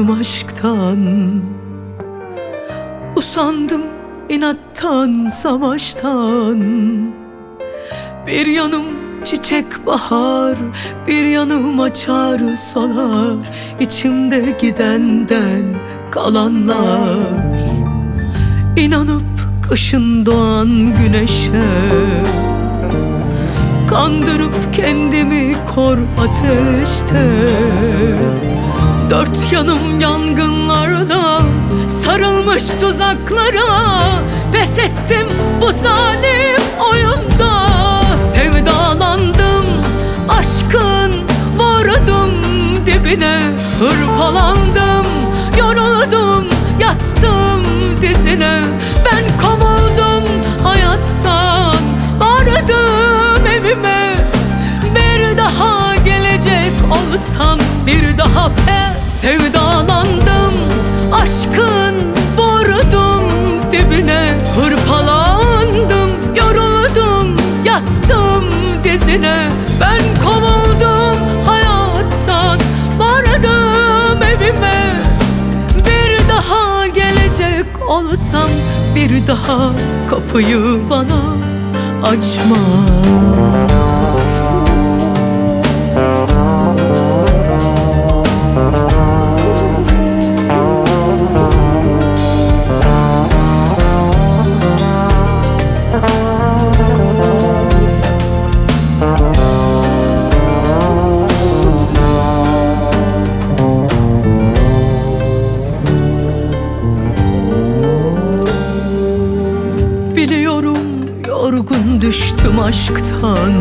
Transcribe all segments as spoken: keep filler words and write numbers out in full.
düştüm aşktan. Usandım inattan, savaştan. Bir yanım çiçek bahar, bir yanım açar solar. İçimde gidenden kalanlar. İnanıp kışın doğan güneşe, kandırıp kendimi kor ateşte. Dört yanım yangınlarla sarılmış tuzaklara. Pes ettim bu zalim oyunda. Sevdalandım aşkın, vurdum dibine. Hırpalandım, yoruldum, yattım dizine. Ben kovuldum hayattan, vardım evime. Bir daha gelecek olsam bir daha pes. Sevdalandım aşkın, vurdum dibine. Hırpalandım, yoruldum, yattım dizine. Ben kovuldum hayattan, vardım evime. Bir daha gelecek olsam bir daha kapıyı bana açma. Biliyorum yorgun düştüm aşktan.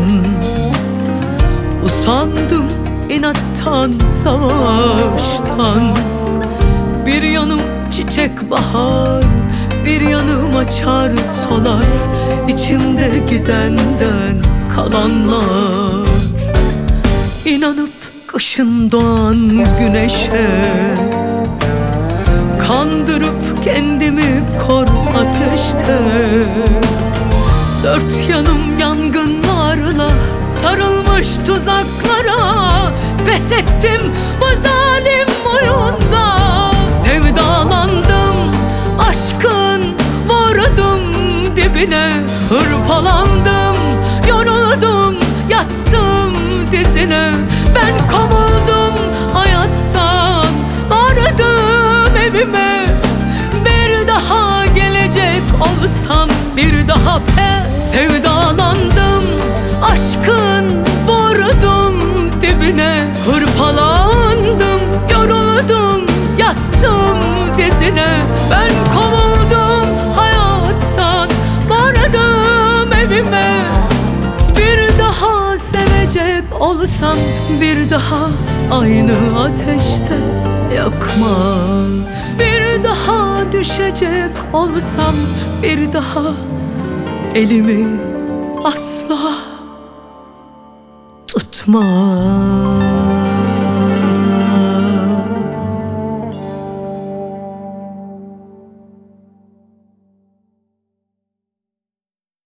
Usandım inattan, savaştan. Bir yanım çiçek bahar, bir yanım açar solar. İçimde gidenden kalanlar. İnanıp kışın doğan güneşe, kandırıp kendimi kor ateşte. Dört yanım yangınlarla sarılmış tuzaklara. Pes ettim bu zalim oyunda. Sevdalandım aşkın, vurdum dibine. Hırpalandım, yoruldum, yattım dizine. Ben kovuldum hayattan, vardım evime. Bir daha gelecek olsam bir daha pes. Sevdalandım aşkın, vurdum dibine. Hırpalandım, yoruldum, yattım dizine. Ben kovuldum hayattan, vardım evime. Bir daha sevecek olsam bir daha aynı ateşte yakma. Bir daha düşecek olsam bir daha elimi asla tutma.